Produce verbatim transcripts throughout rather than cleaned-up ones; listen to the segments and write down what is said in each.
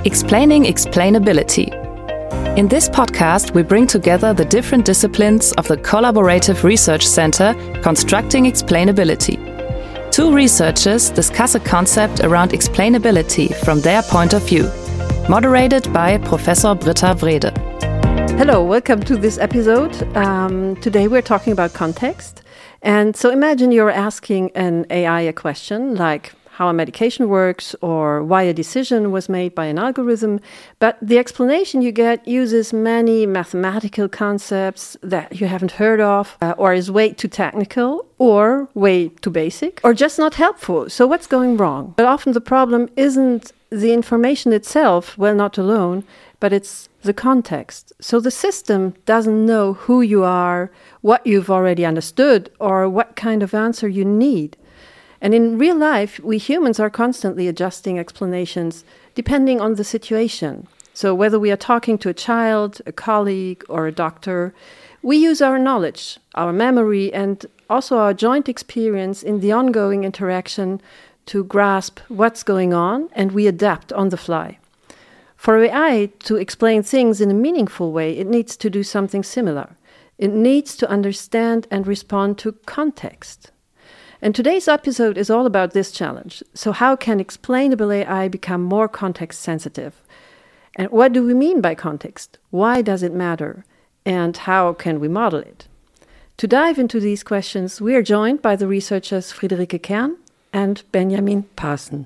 Explaining Explainability. In this podcast, we bring together the different disciplines of the Collaborative Research Center Constructing Explainability. Two researchers discuss a concept around explainability from their point of view. Moderated by Professor Britta Wrede. Hello, welcome to this episode. Um, today we're talking about context. And so imagine you're asking an A I a question like how a medication works or why a decision was made by an algorithm. But the explanation you get uses many mathematical concepts that you haven't heard of, uh, or is way too technical, or way too basic, or just not helpful. So what's going wrong? But often the problem isn't the information itself, well, not alone, but it's the context. So the system doesn't know who you are, what you've already understood, or what kind of answer you need. And in real life, we humans are constantly adjusting explanations depending on the situation. So whether we are talking to a child, a colleague, or a doctor, we use our knowledge, our memory, and also our joint experience in the ongoing interaction to grasp what's going on, and we adapt on the fly. For A I to explain things in a meaningful way, it needs to do something similar. It needs to understand and respond to context. And today's episode is all about this challenge. So how can explainable A I become more context sensitive? And what do we mean by context? Why does it matter? And how can we model it? To dive into these questions, we are joined by the researchers Friederike Kern and Benjamin Paassen.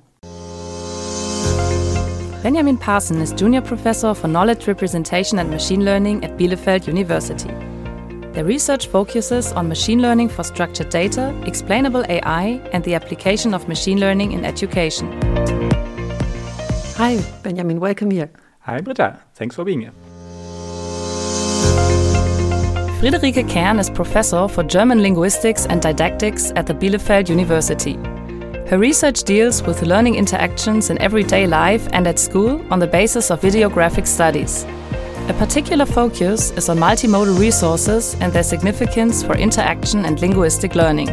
Benjamin Paassen is Junior Professor for Knowledge Representation and Machine Learning at Bielefeld University. Their research focuses on machine learning for structured data, explainable A I, and the application of machine learning in education. Hi, Benjamin, welcome here. Hi, Britta. Thanks for being here. Friederike Kern is Professor for German Linguistics and Didactics at the Bielefeld University. Her research deals with learning interactions in everyday life and at school on the basis of videographic studies. A particular focus is on multimodal resources and their significance for interaction and linguistic learning.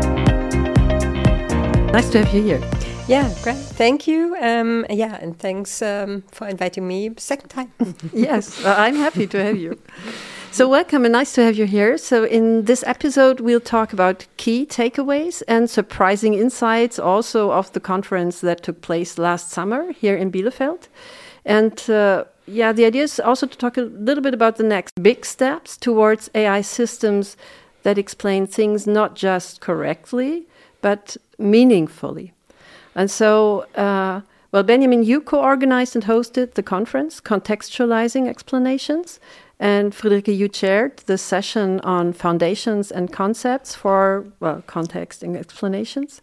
Nice to have you here. Yeah, great. Thank you. Um, yeah, and thanks um, for inviting me second time. Yes, uh, I'm happy to have you. So welcome and nice to have you here. So in this episode, we'll talk about key takeaways and surprising insights also of the conference that took place last summer here in Bielefeld. And uh, yeah, the idea is also to talk a little bit about the next big steps towards A I systems that explain things not just correctly, but meaningfully. And so, uh, well, Benjamin, you co-organized and hosted the conference, Contextualizing Explanations. And Friederike, you chaired the session on foundations and concepts for, well, context and explanations.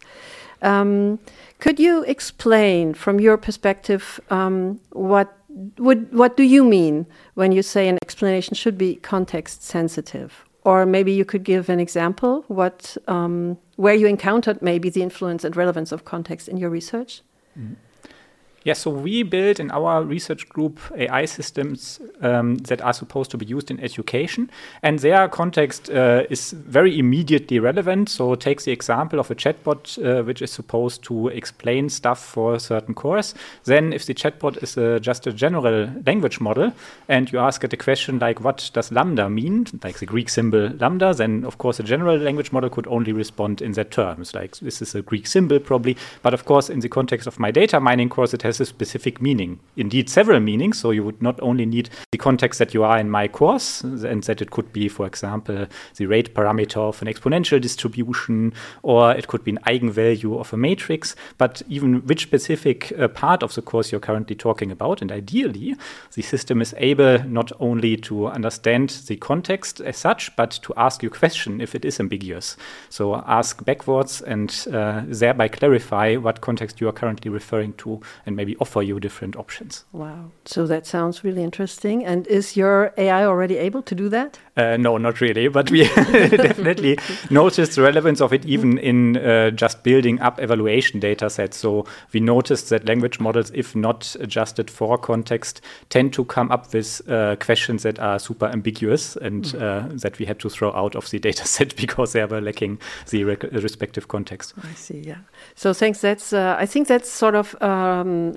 Um, could you explain from your perspective um, what would what do you mean when you say an explanation should be context sensitive? Or maybe you could give an example what um, where you encountered maybe the influence and relevance of context in your research? Mm-hmm. Yeah, so we build in our research group A I systems um, that are supposed to be used in education. And their context uh, is very immediately relevant. So take the example of a chatbot, uh, which is supposed to explain stuff for a certain course. Then if the chatbot is uh, just a general language model, and you ask it a question like, what does lambda mean? Like the Greek symbol lambda, then of course a general language model could only respond in that terms. Like this is a Greek symbol probably. But of course, in the context of my data mining course, it has a specific meaning, indeed several meanings. So you would not only need the context that you are in my course, and that it could be, for example, the rate parameter of an exponential distribution, or it could be an eigenvalue of a matrix, but even which specific uh, part of the course you're currently talking about. And ideally, the system is able not only to understand the context as such, but to ask you a question if it is ambiguous. So ask backwards and uh, thereby clarify what context you are currently referring to, and maybe offer you different options. Wow. So that sounds really interesting. And is your A I already able to do that? Uh, no, not really. But we definitely noticed the relevance of it even in uh, just building up evaluation data sets. So we noticed that language models, if not adjusted for context, tend to come up with uh, questions that are super ambiguous and mm. uh, that we had to throw out of the data set because they were lacking the rec- respective context. I see, yeah. So thanks. That's uh, I think that's sort of um,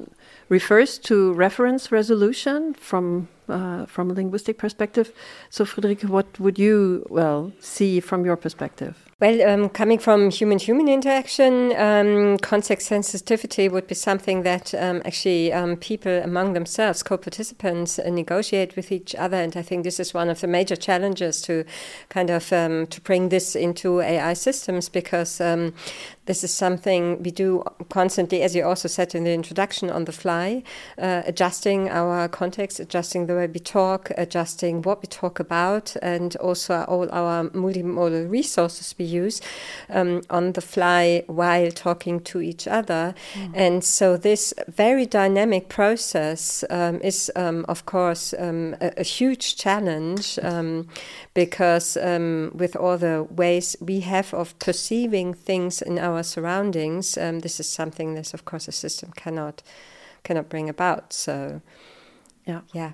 refers to reference resolution from uh, from a linguistic perspective. So, Friederike, what would you well see from your perspective? Well, um, coming from human-human interaction, um, context sensitivity would be something that um, actually um, people among themselves, co-participants, uh, negotiate with each other. And I think this is one of the major challenges to kind of um, to bring this into A I systems, because um, this is something we do constantly, as you also said in the introduction, on the fly, uh, adjusting our context, adjusting the way we talk, adjusting what we talk about, and also all our multimodal resources we use um, on the fly while talking to each other. Mm. And so this very dynamic process um, is, um, of course, um, a, a huge challenge um, because um, with all the ways we have of perceiving things in our surroundings, um, this is something that, of course, a system cannot cannot bring about. So, yeah, yeah.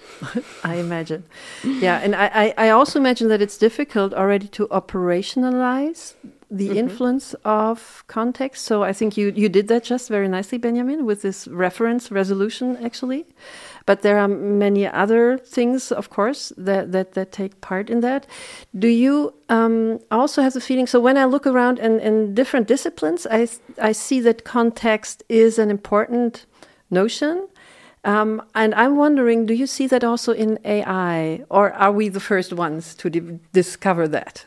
I imagine. Yeah, and I, I also imagine that it's difficult already to operationalize the mm-hmm. influence of context. So I think you, you did that just very nicely, Benjamin, with this reference resolution, actually. But there are many other things, of course, that, that, that take part in that. Do you um, also have the feeling, so when I look around in, in different disciplines, I, I see that context is an important notion. Um, and I'm wondering, do you see that also in A I, or are we the first ones to di- discover that?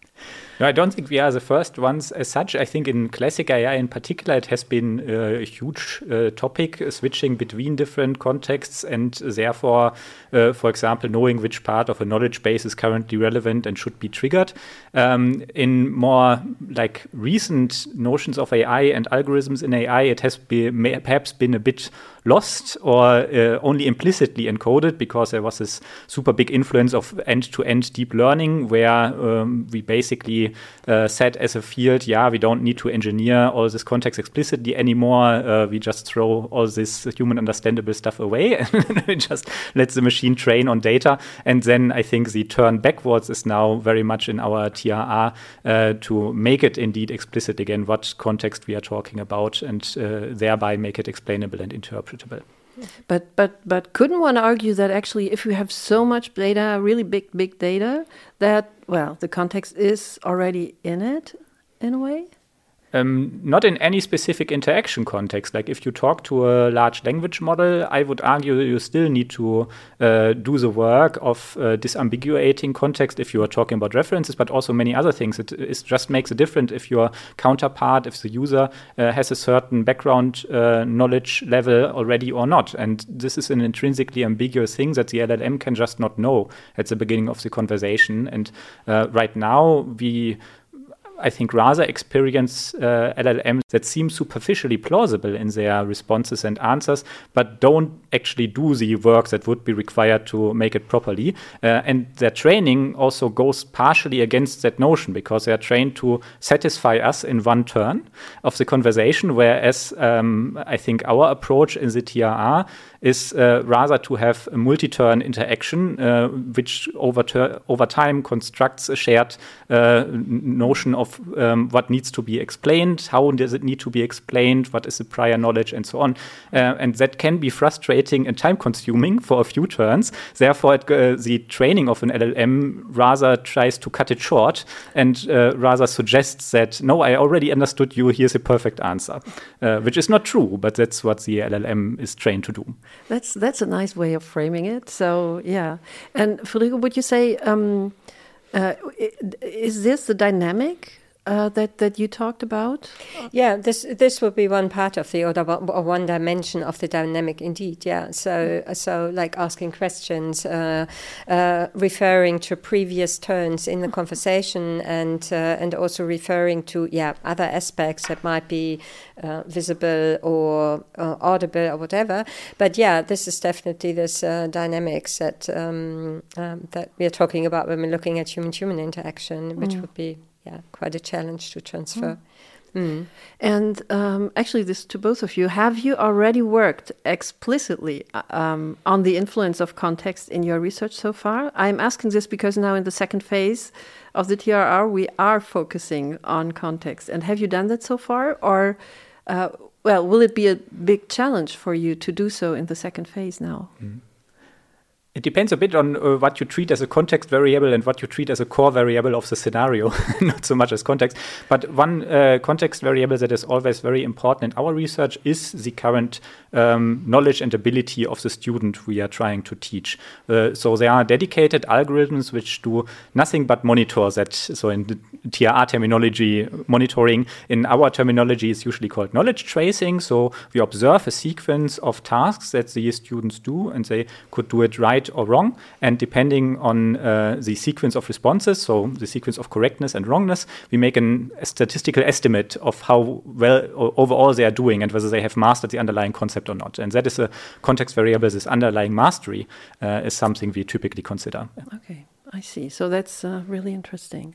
No, I don't think we are the first ones as such. I think in classic A I in particular, it has been a huge uh, topic, uh, switching between different contexts, and therefore, uh, for example, knowing which part of a knowledge base is currently relevant and should be triggered. Um, in more like recent notions of A I and algorithms in A I, it has been, may, perhaps been a bit lost or uh, only implicitly encoded, because there was this super big influence of end-to-end deep learning, where um, we basically uh, said as a field, yeah, we don't need to engineer all this context explicitly anymore. Uh, we just throw all this human understandable stuff away and just let the machine train on data. And then I think the turn backwards is now very much in our T R R uh, to make it indeed explicit again what context we are talking about, and uh, thereby make it explainable and interpretable. But but but couldn't one argue that actually, if we have so much data, really big big data, that well, the context is already in it in a way? Um, not in any specific interaction context. Like if you talk to a large language model, I would argue you still need to uh, do the work of uh, disambiguating context if you are talking about references, but also many other things. It, it just makes a difference if your counterpart, if the user uh, has a certain background uh, knowledge level already or not. And this is an intrinsically ambiguous thing that the L L M can just not know at the beginning of the conversation. And uh, right now we I think rather experience uh, L L Ms that seem superficially plausible in their responses and answers, but don't actually do the work that would be required to make it properly. Uh, and their training also goes partially against that notion, because they are trained to satisfy us in one turn of the conversation, whereas um, I think our approach in the T R R is uh, rather to have a multi-turn interaction, uh, which over, ter- over time constructs a shared uh, notion of um, what needs to be explained, how does it need to be explained, what is the prior knowledge, and so on. Uh, and that can be frustrating and time-consuming for a few turns. Therefore, it, uh, the training of an L L M rather tries to cut it short and uh, rather suggests that, no, I already understood you, here's a perfect answer, uh, which is not true, but that's what the L L M is trained to do. That's that's a nice way of framing it. So, yeah. And Friederike, would you say, um, uh, is this the dynamic Uh, that that you talked about? Yeah, this this would be one part of the, or, the, or one dimension of the dynamic, indeed. Yeah, so so like asking questions, uh, uh, referring to previous turns in the conversation, and uh, and also referring to yeah other aspects that might be uh, visible or uh, audible or whatever. But yeah, this is definitely this uh, dynamics that um, um, that we are talking about when we're looking at human-human interaction, which mm. would be. Yeah, quite a challenge to transfer. Mm. Mm. And um, actually, this to both of you, have you already worked explicitly um, on the influence of context in your research so far? I'm asking this because now in the second phase of the T R R, we are focusing on context. And have you done that so far? Or uh, well, will it be a big challenge for you to do so in the second phase now? Mm. It depends a bit on uh, what you treat as a context variable and what you treat as a core variable of the scenario, not so much as context. But one uh, context variable that is always very important in our research is the current um, knowledge and ability of the student we are trying to teach. Uh, so there are dedicated algorithms which do nothing but monitor that. So in the T R R terminology, monitoring in our terminology is usually called knowledge tracing. So we observe a sequence of tasks that the students do, and they could do it right or wrong, and depending on uh, the sequence of responses, so the sequence of correctness and wrongness, we make an, a statistical estimate of how well overall they are doing and whether they have mastered the underlying concept or not. And that is a context variable. This underlying mastery uh, is something we typically consider. Okay, I see. So that's uh, really interesting.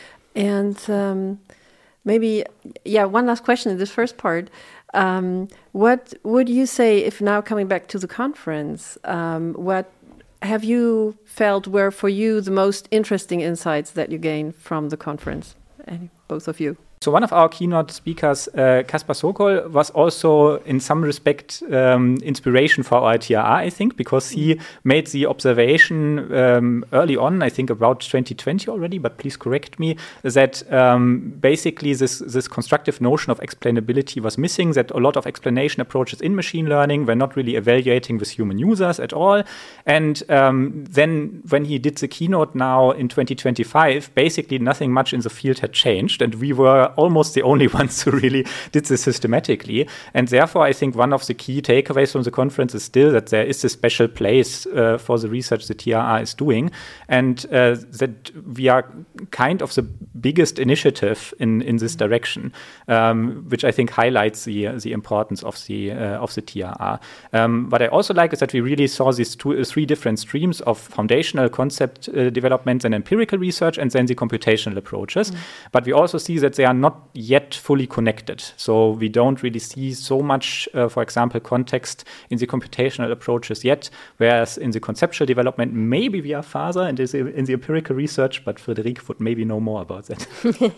And um, maybe, yeah, one last question in this first part. Um, what would you say, if now coming back to the conference, um, what have you felt were for you the most interesting insights that you gained from the conference? Any, both of you. So one of our keynote speakers, uh, Kaspar Sokol, was also in some respect um, inspiration for our T R R, I think, because he made the observation um, early on, I think about twenty twenty already, but please correct me, that um, basically this, this constructive notion of explainability was missing, that a lot of explanation approaches in machine learning were not really evaluating with human users at all. And um, then when he did the keynote now in twenty twenty-five, basically nothing much in the field had changed, and we were almost the only ones who really did this systematically. And therefore, I think one of the key takeaways from the conference is still that there is a special place uh, for the research the T R R is doing, and uh, that we are kind of the biggest initiative in, in this direction, um, which I think highlights the the importance of the uh, of the T R R. Um, what I also like is that we really saw these two, uh, three different streams of foundational concept uh, development and empirical research, and then the computational approaches. Mm. But we also see that they are not yet fully connected. So we don't really see so much, uh, for example, context in the computational approaches yet, whereas in the conceptual development, maybe we are farther in the, in the empirical research, but Friederike would maybe know more about that.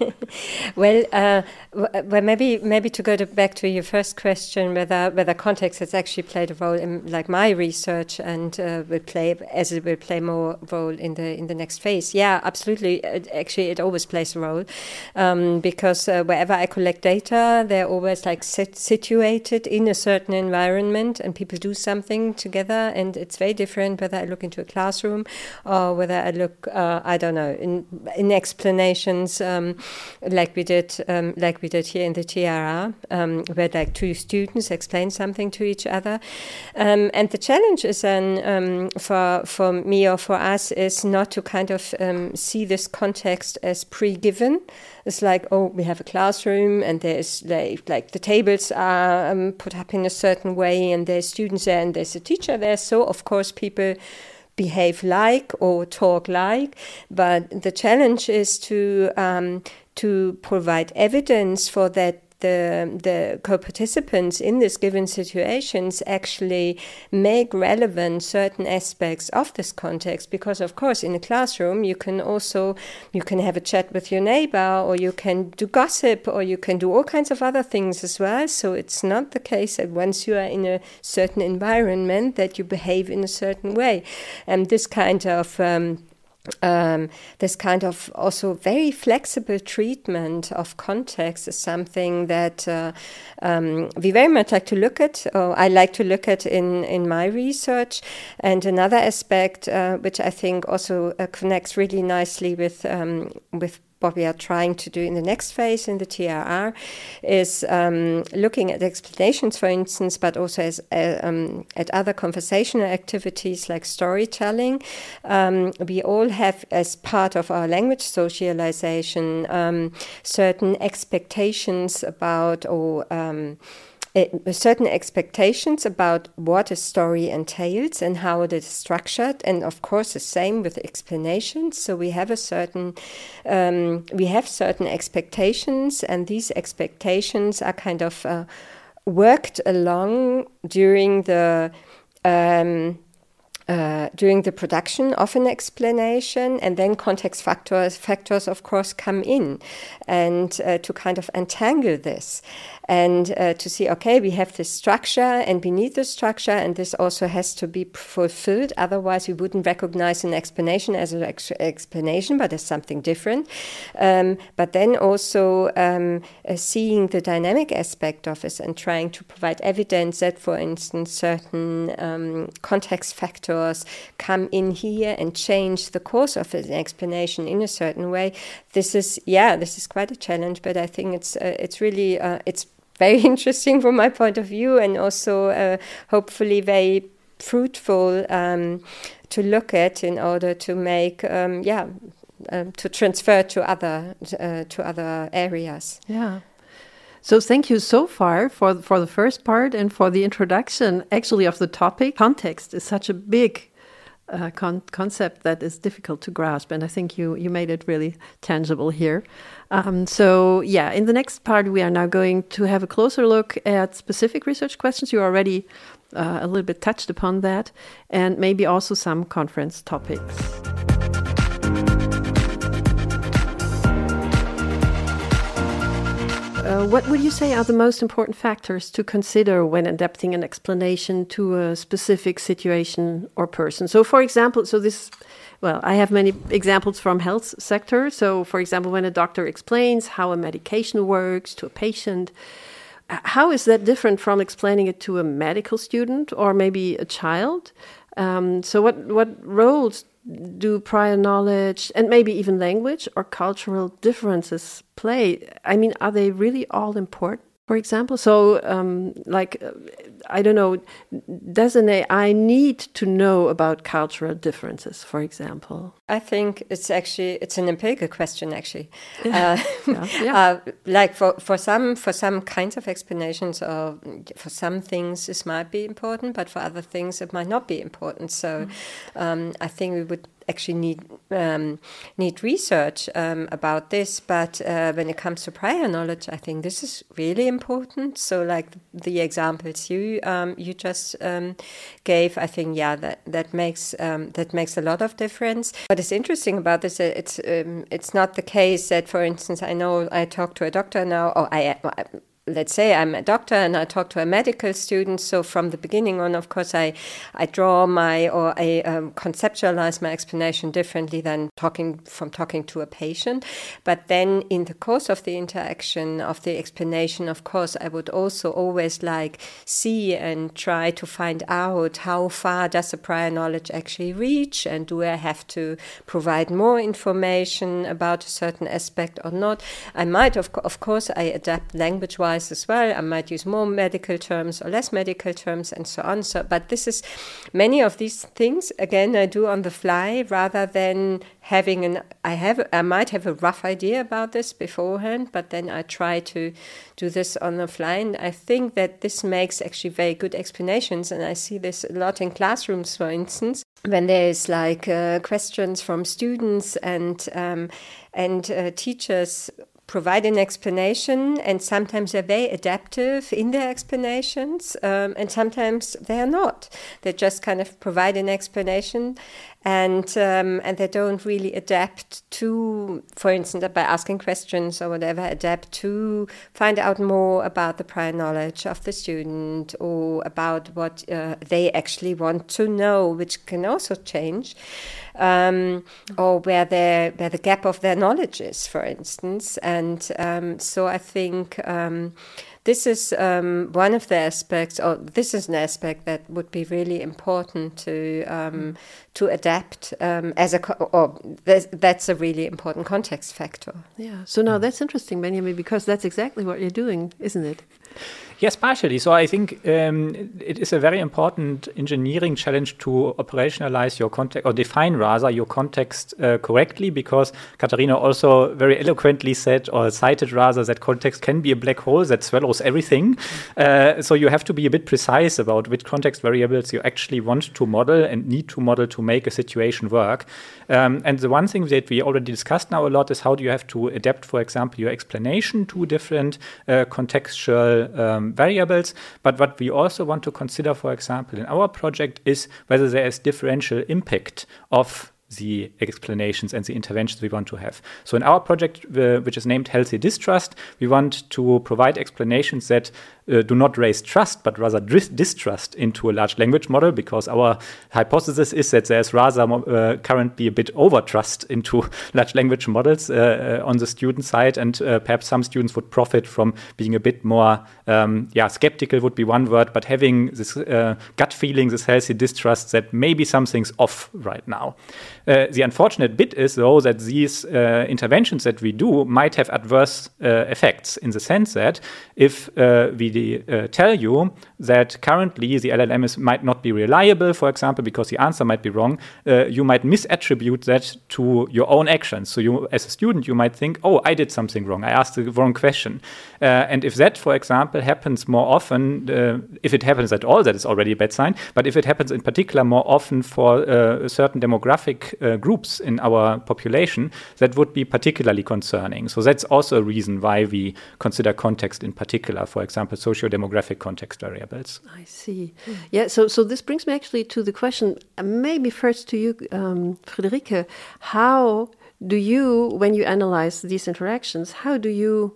Well, uh, well, maybe maybe to go to back to your first question, whether whether context has actually played a role in like my research and uh, will play as it will play more role in the in the next phase. Yeah, absolutely. It, actually, it always plays a role um, because uh, wherever I collect data, they're always like sit- situated in a certain environment, and people do something together, and it's very different whether I look into a classroom or whether I look, uh, I don't know, in in explanations um, like we did, um, like we did here in the T R R, um, where like two students explain something to each other, um, and the challenge is then um, for for me or for us is not to kind of um, see this context as pre-given. It's like, oh, we have a classroom and there's like, like the tables are um, put up in a certain way and there's students there and there's a teacher there. So, of course, people behave like or talk like. But the challenge is to um, to provide evidence for that the the co-participants in these given situations actually make relevant certain aspects of this context, because of course in a classroom you can also you can have a chat with your neighbor, or you can do gossip, or you can do all kinds of other things as well. So it's not the case that once you are in a certain environment that you behave in a certain way, and this kind of um, Um, this kind of also very flexible treatment of context is something that uh, um, we very much like to look at, or I like to look at in, in my research. And another aspect, uh, which I think also uh, connects really nicely with um, with what we are trying to do in the next phase in the T R R, is um, looking at explanations, for instance, but also as uh, um, at other conversational activities like storytelling. Um, we all have, as part of our language socialization, um, certain expectations about or um, certain expectations about what a story entails and how it is structured, and of course the same with explanations. So we have a certain um, we have certain expectations, and these expectations are kind of uh, worked along during the um, Uh, during the production of an explanation, and then context factors, factors of course come in and uh, to kind of untangle this. and uh, to see, okay, we have this structure, and beneath the structure, and this also has to be fulfilled. Otherwise, we wouldn't recognize an explanation as an ex explanation, but as something different. Um, but then also um, uh, seeing the dynamic aspect of it and trying to provide evidence that, for instance, certain um, context factors come in here and change the course of an explanation in a certain way. This is, yeah, this is quite a challenge, but I think it's uh, it's really uh, it's very interesting from my point of view, and also uh, hopefully very fruitful um, to look at in order to make um, yeah um, to transfer to other uh, to other areas. Yeah. So thank you so far for for the first part and for the introduction actually of the topic. Context is such a big uh, con concept that is difficult to grasp, and I think you you made it really tangible here. Um, so yeah, in the next part we are now going to have a closer look at specific research questions. You already uh, a little bit touched upon that, and maybe also some conference topics. Uh, what would you say are the most important factors to consider when adapting an explanation to a specific situation or person? So, for example, so this, well, I have many examples from health sector. So, for example, when a doctor explains how a medication works to a patient, how is that different from explaining it to a medical student or maybe a child? Um, so, what what roles do prior knowledge and maybe even language or cultural differences play? I mean, are they really all important, for example? So, um, like, uh, I don't know, does an A I need to know about cultural differences, for example? I think it's actually, it's an empirical question, actually. Uh, yeah, yeah. uh, like for, for some for some kinds of explanations, or for some things this might be important, but for other things it might not be important. So um, I think we would actually need um, need research um, about this. But uh, when it comes to prior knowledge, I think this is really important. So like the, the examples you um, you just um, gave, I think yeah that that makes um, that makes a lot of difference. What is interesting about this, it's um, it's not the case that, for instance, I know I talk to a doctor now, or I. I let's say I'm a doctor and I talk to a medical student. So from the beginning on, of course, I, I draw my, or I um, conceptualize my explanation differently than talking from talking to a patient. But then in the course of the interaction, of the explanation, of course, I would also always like see and try to find out how far does the prior knowledge actually reach, and do I have to provide more information about a certain aspect or not. I might, of, co of course, I adapt language-wise as well. I might use more medical terms or less medical terms and so on. So, but this is many of these things, again, I do on the fly rather than having an, I have, I might have a rough idea about this beforehand, but then I try to do this on the fly. And I think that this makes actually very good explanations. And I see this a lot in classrooms, for instance, when there's like uh, questions from students and, um, and uh, teachers provide an explanation, and sometimes they're very adaptive in their explanations, um, and sometimes they're not. They just kind of provide an explanation, and um, and they don't really adapt to, for instance, by asking questions or whatever, adapt to find out more about the prior knowledge of the student, or about what uh, they actually want to know, which can also change. Um, or where their where the gap of their knowledge is, for instance. And um, so I think um, this is um, one of the aspects, or this is an aspect that would be really important to um, to adapt um, as a, co or that's a really important context factor. Yeah. So now that's interesting, Benjamin, because that's exactly what you're doing, isn't it? Yes, partially. So I think um, it is a very important engineering challenge to operationalize your context, or define rather your context uh, correctly, because Katharina also very eloquently said, or cited rather, that context can be a black hole that swallows everything. Uh, so you have to be a bit precise about which context variables you actually want to model and need to model to make a situation work. Um, and the one thing that we already discussed now a lot is how do you have to adapt, for example, your explanation to different uh, contextual um, variables. But what we also want to consider, for example, in our project is whether there is differential impact of the explanations and the interventions we want to have. So in our project, uh, which is named Healthy Distrust, we want to provide explanations that uh, do not raise trust, but rather dis- distrust into a large language model, because our hypothesis is that there's rather uh, currently a bit over-trust into large language models uh, uh, on the student side, and uh, perhaps some students would profit from being a bit more, um, yeah, skeptical would be one word, but having this uh, gut feeling, this healthy distrust that maybe something's off right now. Uh, the unfortunate bit is, though, that these uh, interventions that we do might have adverse uh, effects, in the sense that if uh, we uh, tell you that currently the L L M is, might not be reliable, for example, because the answer might be wrong, uh, you might misattribute that to your own actions. So you, as a student, you might think, oh, I did something wrong. I asked the wrong question. Uh, and if that, for example, happens more often, uh, if it happens at all, that is already a bad sign. But if it happens in particular more often for uh, a certain demographic uh, groups in our population, that would be particularly concerning. So that's also a reason why we consider context in particular, for example, socio-demographic context variables. I see. Mm. Yeah, so so this brings me actually to the question, uh, maybe first to you, um, Friederike, how do you, when you analyze these interactions, how do you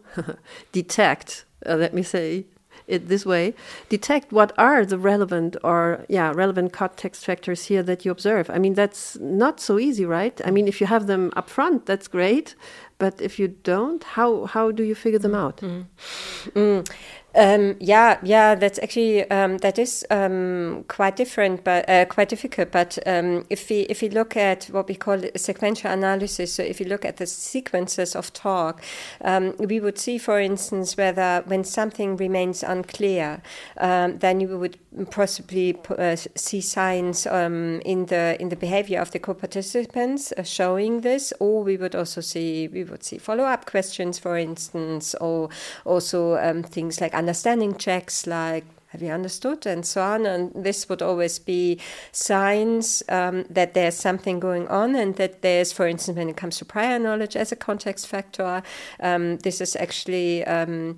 detect, uh, let me say it this way, detect what are the relevant or, yeah, relevant context factors here that you observe? I mean, that's not so easy, right? I mean, if you have them up front, that's great. But if you don't, how how do you figure them out? Mm. Mm. Um, yeah, yeah, that's actually um, that is um, quite different, but uh, quite difficult. But um, if we if we look at what we call sequential analysis, so if you look at the sequences of talk, um, we would see, for instance, whether when something remains unclear, um, then you would possibly uh, see signs um, in the in the behavior of the co-participants uh, showing this, or we would also see we would see follow-up questions, for instance, or also um, things like understanding checks, like have you understood, and so on. And this would always be signs um, that there's something going on, and that there's, for instance, when it comes to prior knowledge as a context factor, um, this is actually um,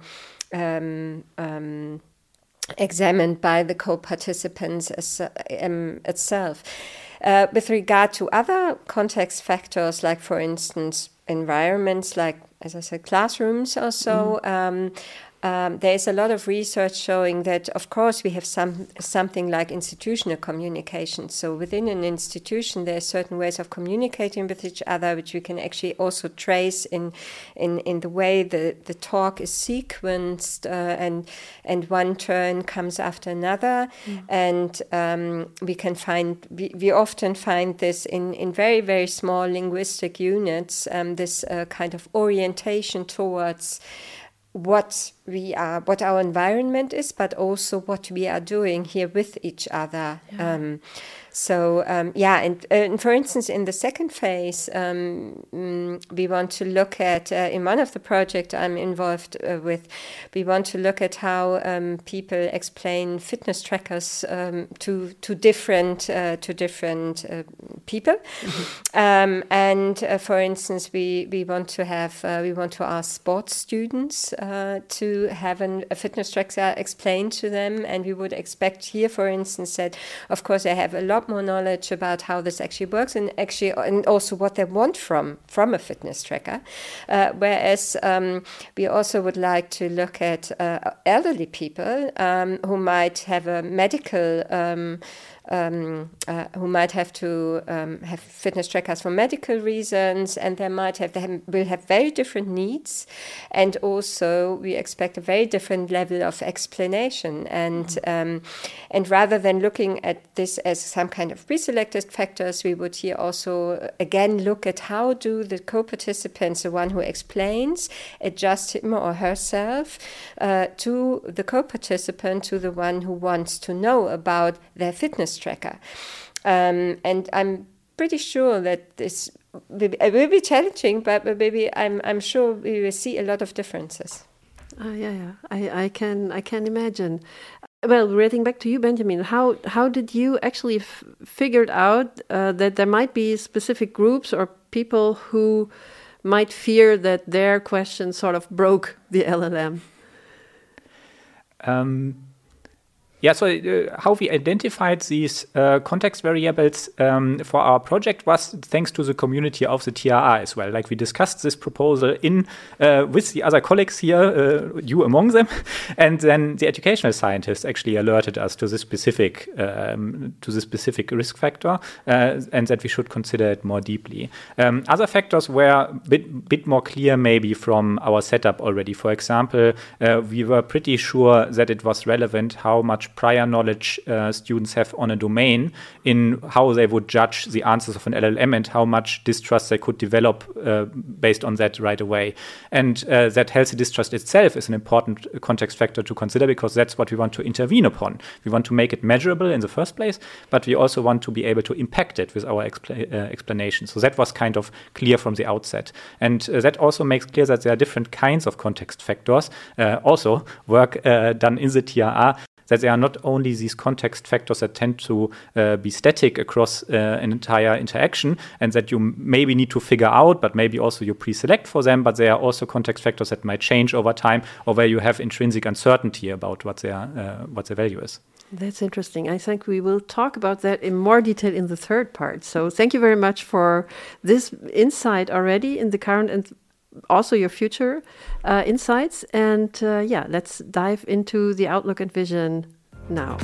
um, um, examined by the co-participants as, um, itself. Uh, with regard to other context factors, like, for instance, environments, like, as I said, classrooms or so, mm. um, Um, there is a lot of research showing that, of course, we have some something like institutional communication. So within an institution, there are certain ways of communicating with each other, which we can actually also trace in in, in the way the, the talk is sequenced, uh, and and one turn comes after another. Mm. And um, we can find, we, we often find this in, in very, very small linguistic units, um, this uh, kind of orientation towards what we are, what our environment is, but also what we are doing here with each other. Yeah. Um, so, um, yeah, and, and for instance, in the second phase, um, we want to look at, uh, in one of the projects I'm involved uh, with, we want to look at how um, people explain fitness trackers um, to to different uh, to different uh, people. Mm-hmm. Um, and uh, for instance, we we want to have uh, we want to ask sports students uh, to have an, a fitness tracker explained to them, and we would expect here, for instance, that of course they have a lot more knowledge about how this actually works, and actually and also what they want from from a fitness tracker. Uh, whereas um, we also would like to look at uh, elderly people um, who might have a medical um, Um, uh, who might have to um, have fitness trackers for medical reasons, and they might have, they have, will have very different needs, and also we expect a very different level of explanation. And mm-hmm. um, and rather than looking at this as some kind of pre-selected factors, we would here also again look at how do the co-participants, the one who explains, adjust him or herself uh, to the co-participant, to the one who wants to know about their fitness tracker. Um, and I'm pretty sure that this will be, it will be challenging, but maybe I'm I'm sure we will see a lot of differences. Uh, yeah, yeah, I, I can I can imagine. Well, relating back to you, Benjamin, how how did you actually f- figured out uh, that there might be specific groups or people who might fear that their question sort of broke the L L M? Um. Yeah, so uh, how we identified these uh, context variables um, for our project was thanks to the community of the T R R as well. Like we discussed this proposal in uh, with the other colleagues here, uh, you among them, and then the educational scientists actually alerted us to this specific um, to this specific risk factor uh, and that we should consider it more deeply. Um, other factors were a bit, bit more clear maybe from our setup already. For example, uh, we were pretty sure that it was relevant how much prior knowledge uh, students have on a domain in how they would judge the answers of an L L M and how much distrust they could develop uh, based on that right away. And uh, that healthy distrust itself is an important context factor to consider because that's what we want to intervene upon. We want to make it measurable in the first place, but we also want to be able to impact it with our expl- uh, explanation. So that was kind of clear from the outset. And uh, that also makes clear that there are different kinds of context factors, uh, also work uh, done in the T R R, that there are not only these context factors that tend to uh, be static across uh, an entire interaction and that you maybe need to figure out, but maybe also you pre-select for them, but there are also context factors that might change over time or where you have intrinsic uncertainty about what their, uh, what their value is. That's interesting. I think we will talk about that in more detail in the third part. So thank you very much for this insight already in the current and also your future uh, insights. And uh, yeah, let's dive into the outlook and vision now.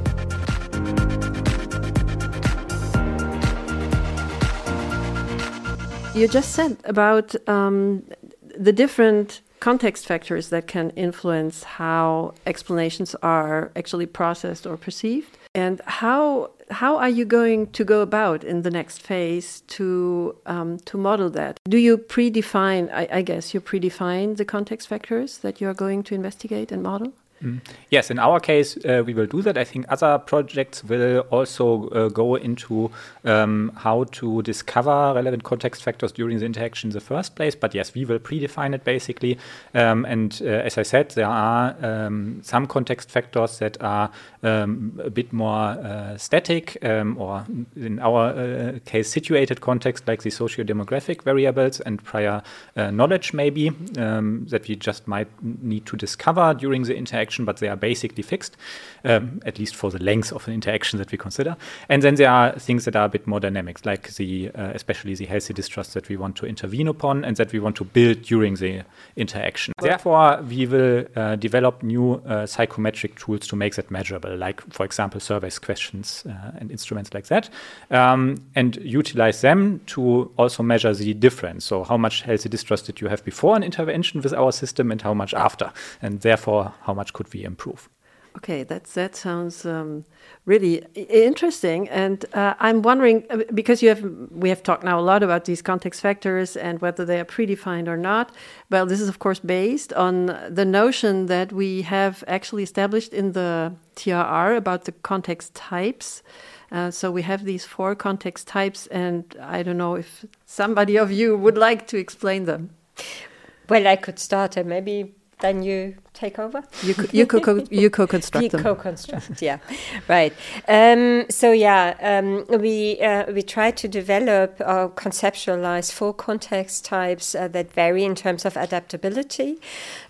You just said about um, the different context factors that can influence how explanations are actually processed or perceived. And how how are you going to go about in the next phase to um, to model that? Do you predefine, I, I guess you predefine the context factors that you are going to investigate and model? Mm. Yes, in our case, uh, we will do that. I think other projects will also uh, go into um, how to discover relevant context factors during the interaction in the first place. But yes, we will predefine it basically. Um, and uh, as I said, there are um, some context factors that are um, a bit more uh, static um, or in our uh, case, situated context like the socio-demographic variables and prior uh, knowledge maybe um, that we just might need to discover during the interaction. But they are basically fixed, um, at least for the length of an interaction that we consider. And then there are things that are a bit more dynamic, like the, uh, especially the healthy distrust that we want to intervene upon and that we want to build during the interaction. Therefore, we will uh, develop new uh, psychometric tools to make that measurable, like, for example, surveys, questions, uh, and instruments like that, um, and utilize them to also measure the difference. So how much healthy distrust did you have before an intervention with our system and how much after, and therefore how much could we improve? Okay, that's, that sounds um, really interesting. And uh, I'm wondering, because you have we have talked now a lot about these context factors and whether they are predefined or not. Well, this is, of course, based on the notion that we have actually established in the T R R about the context types. Uh, so we have these four context types, and I don't know if somebody of you would like to explain them. Well, I could start, and maybe then you take over? You co- you co- you co-construct you them. co-construct, yeah, right. Um, so yeah, um, we uh, we try to develop or conceptualize four context types uh, that vary in terms of adaptability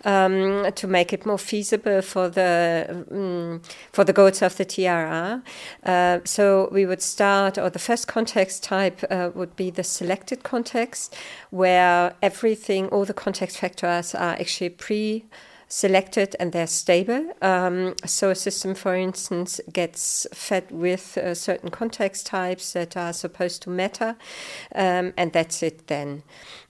um, to make it more feasible for the um, for the goals of the T R R. Uh, so we would start, or the first context type uh, would be the selected context, where everything, all the context factors are actually pre selected and they're stable. Um, so a system, for instance, gets fed with uh, certain context types that are supposed to matter, um, and that's it then.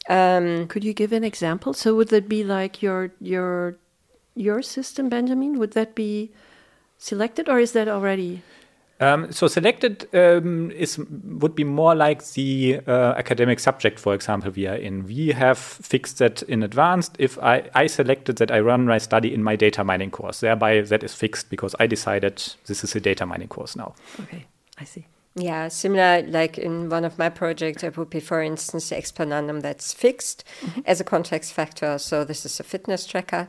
Um, Could you give an example? So would that be like your your your system, Benjamin? Would that be selected, or is that already? Um, so selected um, is would be more like the uh, academic subject, for example, we are in. We have fixed that in advance. If I, I selected that I run my study in my data mining course, thereby that is fixed because I decided this is a data mining course now. Okay, I see. Yeah, similar, like in one of my projects, it would be, for instance, the explanandum that's fixed mm-hmm. as a context factor. So this is a fitness tracker.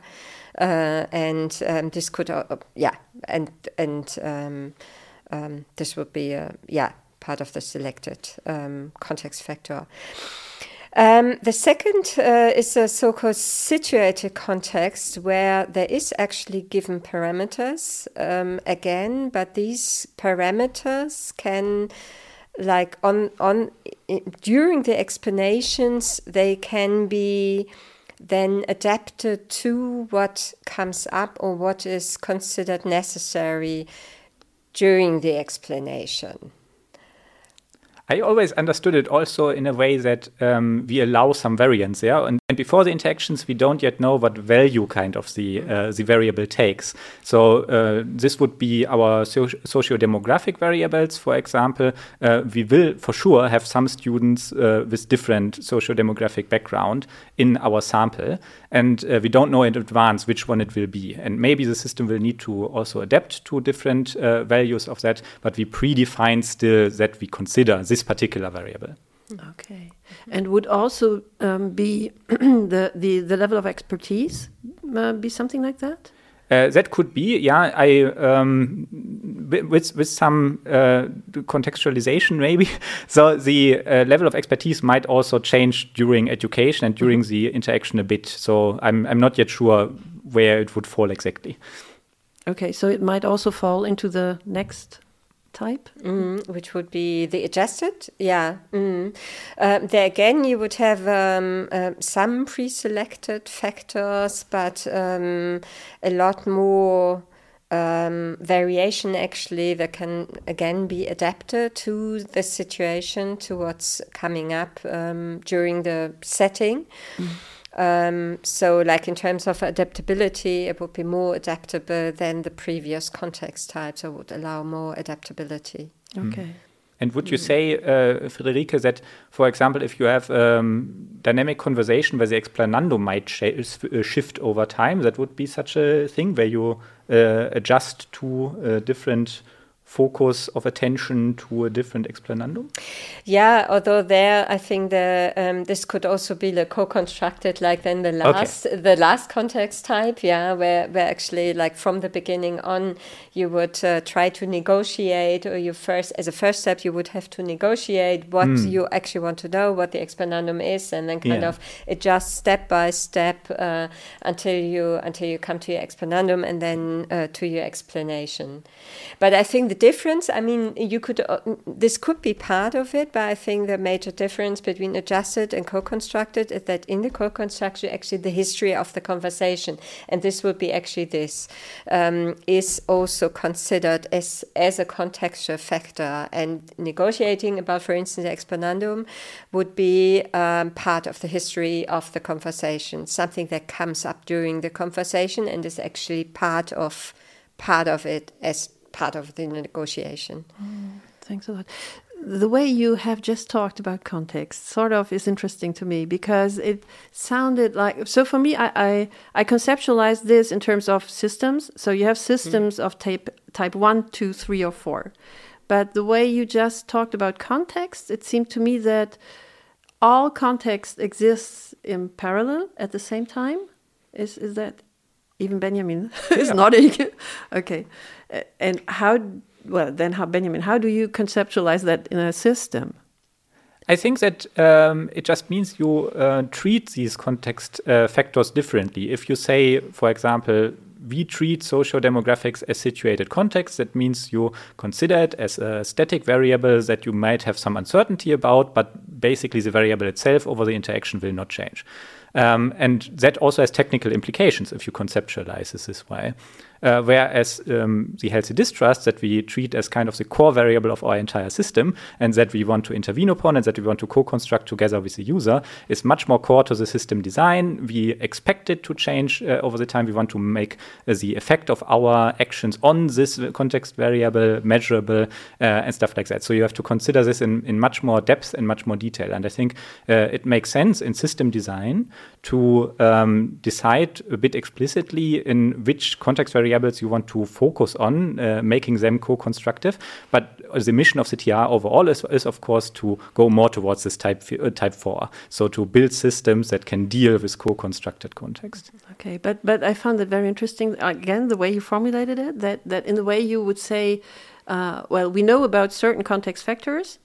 Uh, and um, this could, uh, yeah, and, and, um, Um, this would be, uh, yeah, part of the selected um, context factor. Um, the second uh, is a so-called situated context where there is actually given parameters um, again, but these parameters can, like on on I, during the explanations, they can be then adapted to what comes up or what is considered necessary during the explanation. I always understood it also in a way that um, we allow some variance, yeah. And, and before the interactions, we don't yet know what value kind of the uh, the variable takes. So uh, this would be our so- socio-demographic variables, for example. Uh, we will for sure have some students uh, with different socio-demographic background in our sample, and uh, we don't know in advance which one it will be. And maybe the system will need to also adapt to different uh, values of that, but we predefine still that we consider this particular variable. Okay. And would also um, be the, the, the level of expertise uh, be something like that? Uh, that could be, yeah. I um, with with some uh, contextualization maybe. So the uh, level of expertise might also change during education and during mm-hmm. the interaction a bit. So I'm I'm not yet sure where it would fall exactly. Okay, so it might also fall into the next type, mm, which would be the adjusted. Yeah. Mm. Uh, there again, you would have um, uh, some pre-selected factors, but um, a lot more um, variation actually that can again be adapted to the situation, to what's coming up um, during the setting. Mm. Um, so like in terms of adaptability, it would be more adaptable than the previous context types, so would allow more adaptability. Okay. Mm. And would you say, uh, Friederike, that, for example, if you have um, dynamic conversation where the explanandum might sh- shift over time, that would be such a thing where you uh, adjust to uh, different focus of attention to a different explanandum? Yeah, although there I think the um, this could also be like co-constructed like then the last okay. the last context type, yeah, where, where actually like from the beginning on you would uh, try to negotiate, or you first as a first step you would have to negotiate what mm. you actually want to know, what the explanandum is, and then kind yeah. of adjust step by step uh, until you until you come to your explanandum and then uh, to your explanation. But I think the difference, I mean, you could, uh, this could be part of it, but I think the major difference between adjusted and co-constructed is that in the co-construction, actually the history of the conversation, and this would be actually this, um, is also considered as, as a contextual factor, and negotiating about, for instance, the explanandum would be um, part of the history of the conversation, something that comes up during the conversation and is actually part of part of it as part of the negotiation. Mm, thanks a lot. The way you have just talked about context sort of is interesting to me, because it sounded like, so for me, I, I, I conceptualize this in terms of systems. So you have systems mm. of type, type one, two, three, or four. But the way you just talked about context, it seemed to me that all context exists in parallel at the same time. Is, is that... Even Benjamin is yeah. nodding. Okay. Uh, and how, well, then how, Benjamin, how do you conceptualize that in a system? I think that um, it just means you uh, treat these context uh, factors differently. If you say, for example, we treat socio-demographics as situated context, that means you consider it as a static variable that you might have some uncertainty about, but basically the variable itself over the interaction will not change. Um, and that also has technical implications if you conceptualize this this way. Uh, whereas um, the healthy distrust that we treat as kind of the core variable of our entire system, and that we want to intervene upon and that we want to co-construct together with the user, is much more core to the system design. We expect it to change uh, over the time. We want to make uh, the effect of our actions on this context variable measurable uh, and stuff like that. So you have to consider this in, in much more depth and much more detail. And I think uh, it makes sense in system design to um, decide a bit explicitly in which context variables you want to focus on, uh, making them co-constructive. But the mission of the T R overall is, is of course, to go more towards this type uh, type four. So to build systems that can deal with co-constructed context. Okay, but but I found it very interesting, again, the way you formulated it, that, that in the way you would say, uh, well, we know about certain context factors,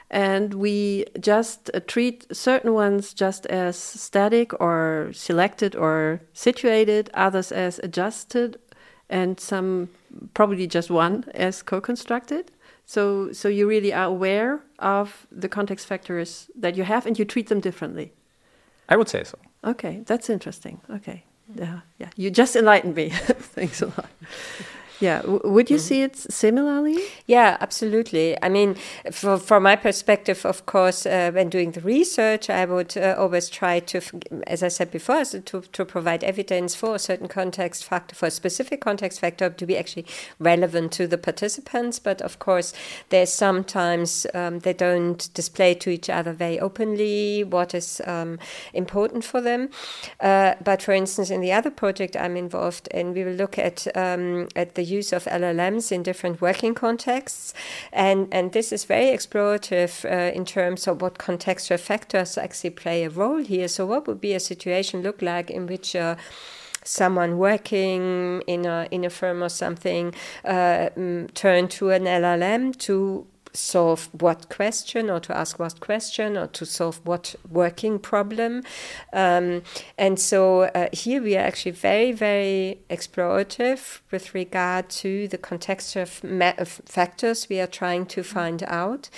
and we just uh, treat certain ones just as static or selected or situated, others as adjusted, and some, probably just one, as co-constructed. So, so you really are aware of the context factors that you have, and you treat them differently. I would say so. Okay, that's interesting. Okay, yeah, yeah. You just enlightened me. Thanks a lot. Yeah, w- would you mm-hmm. see it similarly? Yeah, absolutely. I mean, for, from my perspective, of course, uh, when doing the research, I would uh, always try to, as I said before, so to, to provide evidence for a certain context factor, for a specific context factor to be actually relevant to the participants. But of course, there's sometimes um, they don't display to each other very openly what is um, important for them. Uh, but for instance, in the other project I'm involved in, we will look at um, at the use of L L Ms in different working contexts. And, and this is very explorative uh, in terms of what contextual factors actually play a role here. So what would be a situation look like in which uh, someone working in a, in a firm or something uh, um, turn to an L L M to solve what question, or to ask what question, or to solve what working problem. Um, and so uh, here we are actually very, very explorative with regard to the contextual f- ma- f- factors we are trying to find out.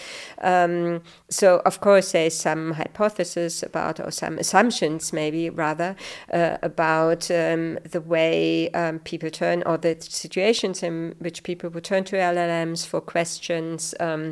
Um, so, of course, there's some hypothesis about, or some assumptions maybe rather, uh, about um, the way um, people turn, or the situations in which people would turn to L L Ms for questions, um,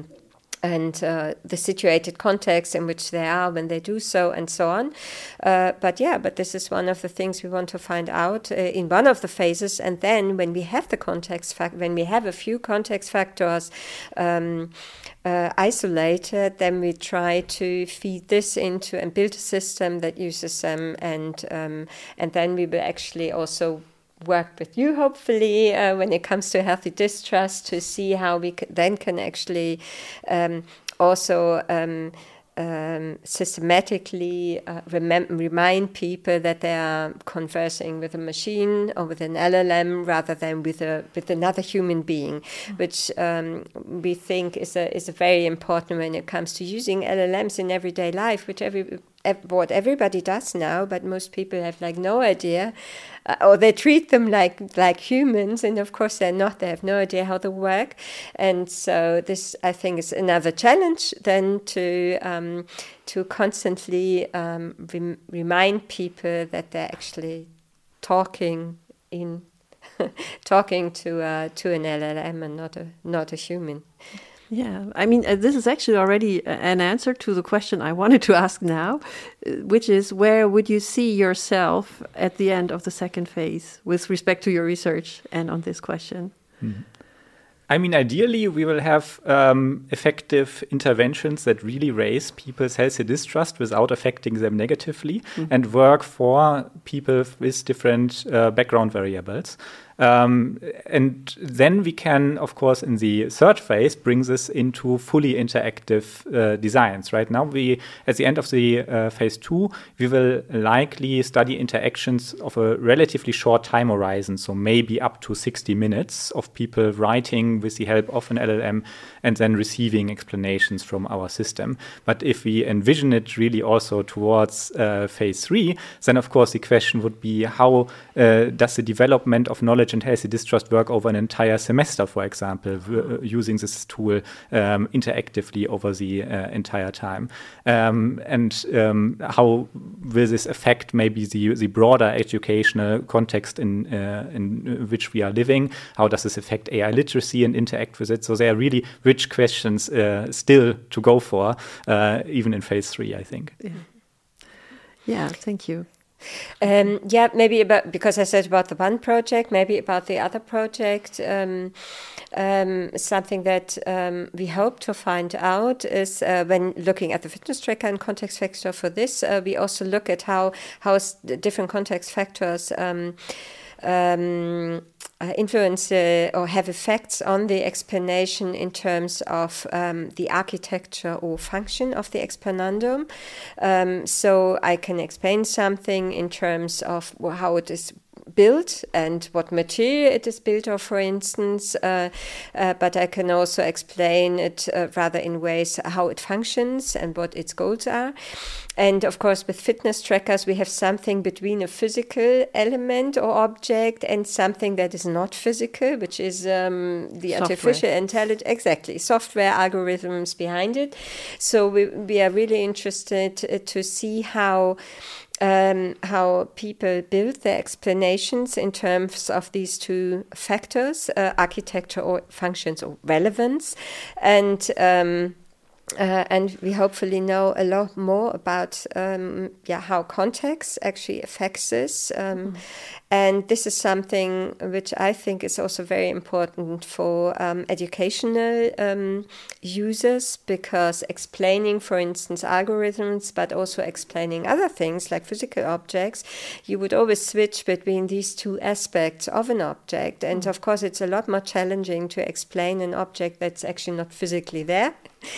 and uh, the situated context in which they are when they do so, and so on. Uh, but yeah, but this is one of the things we want to find out uh, in one of the phases. And then when we have the context fact, when we have a few context factors um, uh, isolated, then we try to feed this into and build a system that uses them, and um, and then we will actually also work with you, hopefully, uh, when it comes to healthy distrust, to see how we c- then can actually um, also um, um, systematically uh, remem- remind people that they are conversing with a machine or with an L L M rather than with a with another human being, mm-hmm. which um, we think is a is a very important when it comes to using L L Ms in everyday life, which every what everybody does now, but most people have like no idea, uh, or they treat them like like humans, and of course they're not. They have no idea how they work, and so this, I think, is another challenge then to um, to constantly um, rem- remind people that they're actually talking in talking to uh, to an L L M and not a not a human. Yeah, I mean, uh, this is actually already an answer to the question I wanted to ask now, uh, which is, where would you see yourself at the end of the second phase with respect to your research and on this question? Mm-hmm. I mean, ideally, we will have um, effective interventions that really raise people's healthy distrust without affecting them negatively, mm-hmm. and work for people with different uh, background variables. Um, and then we can, of course, in the third phase, bring this into fully interactive uh, designs. Right now, we at the end of the uh, phase two, we will likely study interactions of a relatively short time horizon, so maybe up to sixty minutes of people writing with the help of an L L M and then receiving explanations from our system. But if we envision it really also towards uh, phase three, then of course the question would be, how uh, does the development of knowledge and healthy distrust work over an entire semester, for example, w- using this tool um, interactively over the uh, entire time? Um, and um, how will this affect maybe the, the broader educational context in, uh, in which we are living? How does this affect A I literacy and interact with it? So there are really rich questions uh, still to go for, uh, even in phase three, I think. Yeah, yeah, thank you. Um, yeah, maybe about, because I said about the one project, maybe about the other project. Um, um, something that um, we hope to find out is uh, when looking at the fitness tracker and context factor for this, uh, we also look at how how different context factors um, um, uh, influence uh, or have effects on the explanation in terms of um, the architecture or function of the explanandum. Um, so I can explain something in terms of how it is built and what material it is built of, for instance, uh, uh, but I can also explain it uh, rather in ways how it functions and what its goals are. And of course, with fitness trackers, we have something between a physical element or object and something that is not physical, which is um, the Software. artificial intelligence, exactly, software algorithms behind it. So we, we are really interested uh, to see how Um, how people build their explanations in terms of these two factors, uh, architecture or functions or relevance. And um, uh, and we hopefully know a lot more about um, yeah how context actually affects this. Um, mm. And this is something which I think is also very important for um, educational um, users, because explaining, for instance, algorithms, but also explaining other things like physical objects, you would always switch between these two aspects of an object. And of course, it's a lot more challenging to explain an object that's actually not physically there.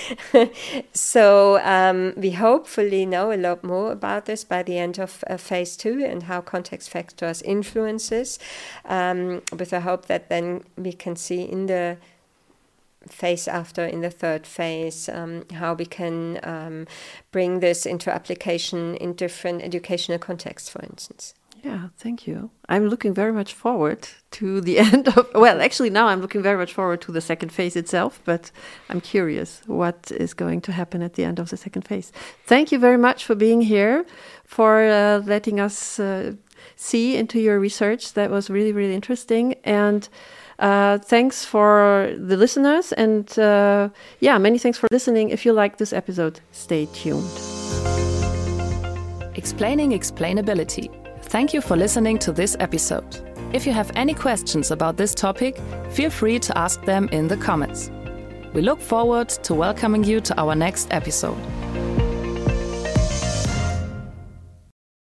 So um, we hopefully know a lot more about this by the end of uh, phase two and how context factors influences, um, with the hope that then we can see in the phase after, in the third phase, um, how we can um, bring this into application in different educational contexts, for instance. Yeah, thank you. I'm looking very much forward to the end of, well, actually now I'm looking very much forward to the second phase itself, but I'm curious what is going to happen at the end of the second phase. Thank you very much for being here, for uh, letting us uh, see into your research. That was really, really interesting. And uh, thanks for the listeners. And uh, yeah, many thanks for listening. If you like this episode, stay tuned. Explaining explainability. Thank you for listening to this episode. If you have any questions about this topic, feel free to ask them in the comments. We look forward to welcoming you to our next episode.